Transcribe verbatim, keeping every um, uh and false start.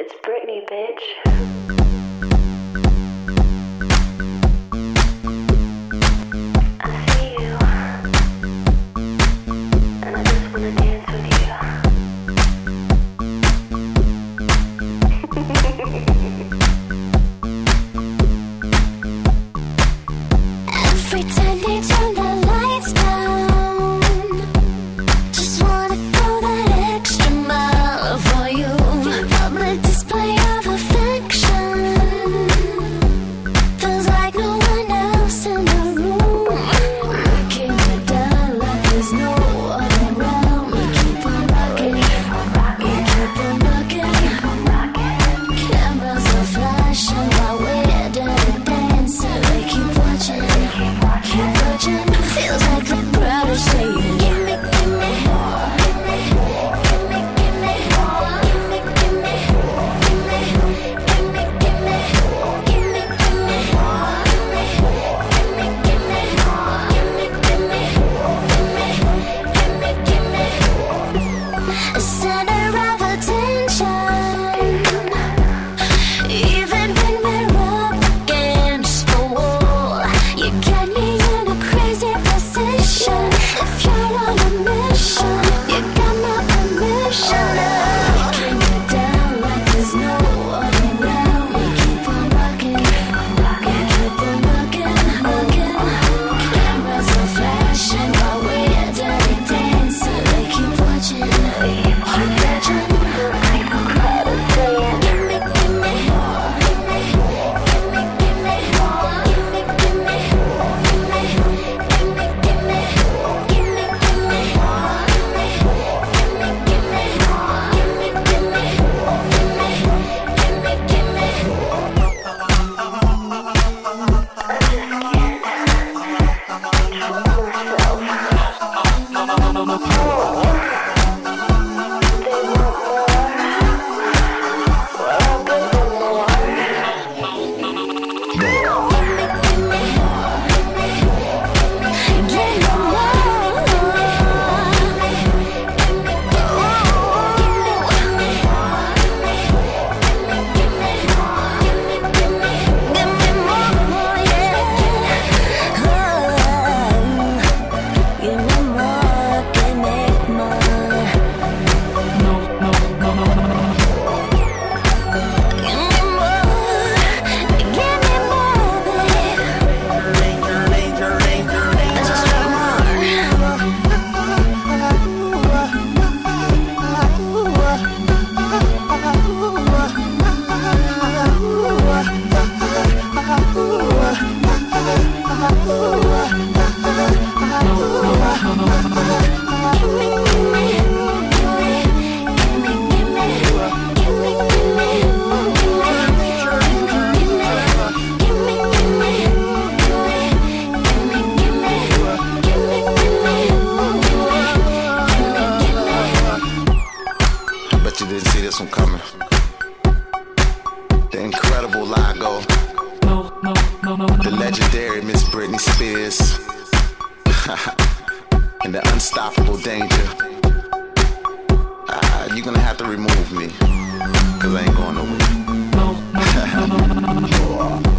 It's Britney, bitch. Every time they turn the lights down, just wanna go that extra mile for you. Public display of affection feels like no one else in the room. Breaking it down like there's no one around. We keep on rocking, we keep on rocking. Cameras are flashing while we're dirty dancing. We keep watching. Keep watching, feels like the crowd is saying, give me, give me, give me, give me, give me, give me, give me, give me, give me, give me, give me, give me, give me, give me, give me, give me, give me, a center of attention. Even when we're up against the wall, you got me in a crazy position. If you're on a mission, you got my permission. Breaking it down like there's no one around. We keep on rocking, we keep on rocking, rocking. Cameras are flashing while we're dirty dancing. We keep watching, keep watching. Give me, give me, give me, give me, give me, give me, give me, give me, give me, give me, give me, give me, give me, give me, give me, Bet you didn't see this one coming. The incredible Lago. The legendary Miss Britney Spears. And the unstoppable Danger. Ah, you're gonna have to remove me, cause I ain't going nowhere.